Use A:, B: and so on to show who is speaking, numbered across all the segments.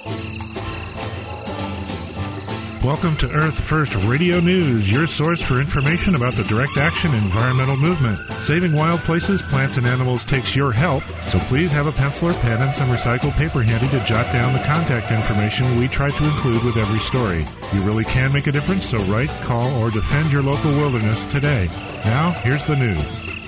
A: Welcome to Earth First Radio News, your source for information about the direct action environmental movement. Saving wild places, plants, and animals takes your help, so please have a pencil or pen and some recycled paper handy to jot down the contact information we try to include with every story. You really can make a difference, so write, call, or defend your local wilderness today. Now, here's the news.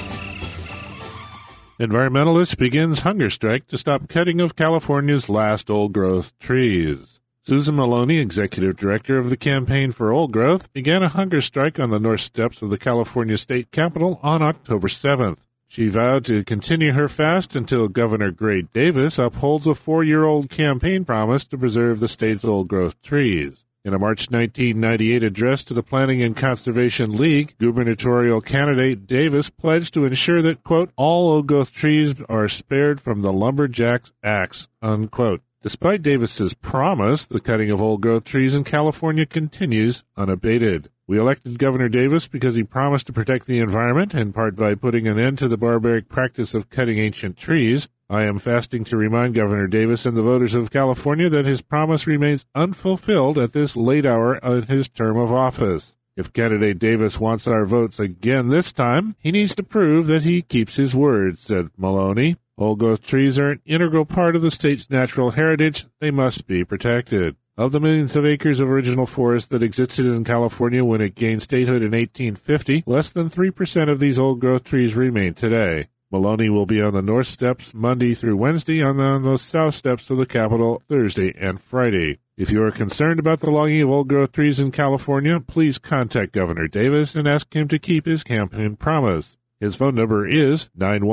A: Environmentalist begins hunger strike to stop cutting of California's last old-growth trees. Susan Maloney, executive director of the Campaign for Old Growth, began a hunger strike on the north steps of the California State Capitol on October 7th. She vowed to continue her fast until Governor Gray Davis upholds a 4-year-old campaign promise to preserve the state's old-growth trees. In a March 1998 address to the Planning and Conservation League, gubernatorial candidate Davis pledged to ensure that, quote, all old-growth trees are spared from the lumberjack's axe, unquote. Despite Davis's promise, the cutting of old-growth trees in California continues unabated. We elected Governor Davis because he promised to protect the environment, in part by putting an end to the barbaric practice of cutting ancient trees. I am fasting to remind Governor Davis and the voters of California that his promise remains unfulfilled at this late hour in his term of office. If candidate Davis wants our votes again this time, he needs to prove that he keeps his word, said Maloney. Old-growth trees are an integral part of the state's natural heritage. They must be protected. Of the millions of acres of original forest that existed in California when it gained statehood in 1850, less than 3% of these old-growth trees remain today. Maloney will be on the north steps Monday through Wednesday and on the south steps of the Capitol Thursday and Friday. If you are concerned about the logging of old-growth trees in California, please contact Governor Davis and ask him to keep his campaign promise. His phone number is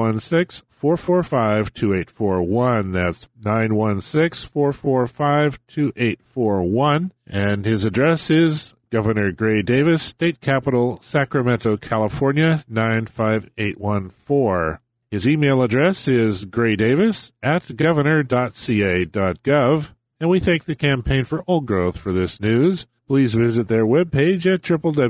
A: 916-445-2841. That's 916-445-2841. And his address is Governor Gray Davis, State Capitol, Sacramento, California, 95814. His email address is graydavis@governor.ca.gov. And we thank the Campaign for Old Growth for this news. Please visit their webpage at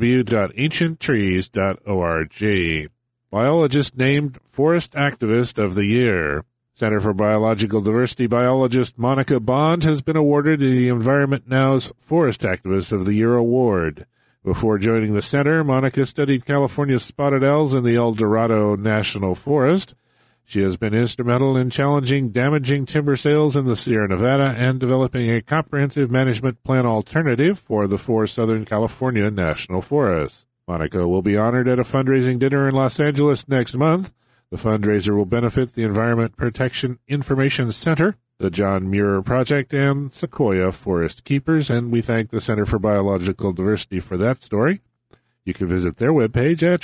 A: www.ancienttrees.org. Biologist named Forest Activist of the Year. Center for Biological Diversity biologist Monica Bond has been awarded the Environment Now's Forest Activist of the Year award. Before joining the center, Monica studied California's spotted owls in the El Dorado National Forest. She has been instrumental in challenging damaging timber sales in the Sierra Nevada and developing a comprehensive management plan alternative for the 4 Southern California National Forests. Monica will be honored at a fundraising dinner in Los Angeles next month. The fundraiser will benefit the Environment Protection Information Center, the John Muir Project, and Sequoia Forest Keepers, and we thank the Center for Biological Diversity for that story. You can visit their webpage at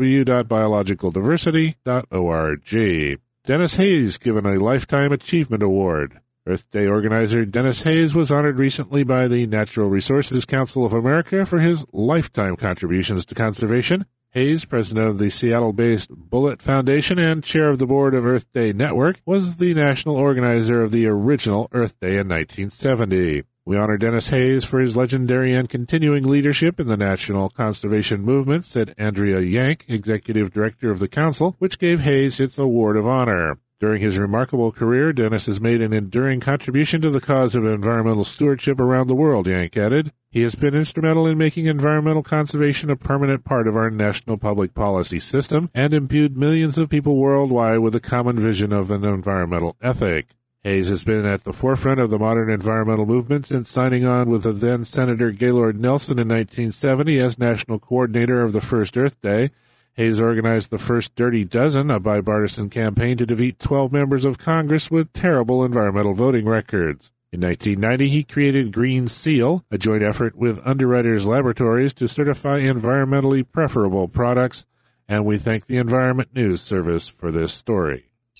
A: www.biologicaldiversity.org. Dennis Hayes given a Lifetime Achievement Award. Earth Day organizer Dennis Hayes was honored recently by the Natural Resources Council of America for his lifetime contributions to conservation. Hayes, president of the Seattle-based Bullitt Foundation and chair of the board of Earth Day Network, was the national organizer of the original Earth Day in 1970. We honor Dennis Hayes for his legendary and continuing leadership in the national conservation movement, said Andrea Yank, executive director of the council, which gave Hayes its award of honor. During his remarkable career, Dennis has made an enduring contribution to the cause of environmental stewardship around the world, Yank added. He has been instrumental in making environmental conservation a permanent part of our national public policy system and imbued millions of people worldwide with a common vision of an environmental ethic. Hayes has been at the forefront of the modern environmental movement since signing on with the then-Senator Gaylord Nelson in 1970 as national coordinator of the first Earth Day. Hayes organized the first Dirty Dozen, a bipartisan campaign to defeat 12 members of Congress with terrible environmental voting records. In 1990, he created Green Seal, a joint effort with Underwriters Laboratories to certify environmentally preferable products, and we thank the Environment News Service for this story.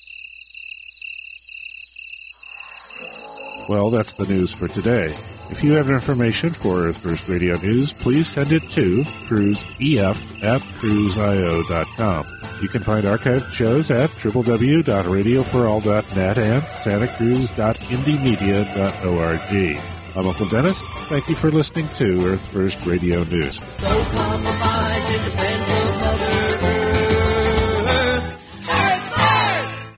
A: Well, that's the news for today. If you have information for Earth First Radio News, please send it to cruiseef@cruiseio.com. You can find archived shows at www.radioforall.net and santacruz.indiemedia.org. I'm Uncle Dennis. Thank you for listening to Earth First Radio News.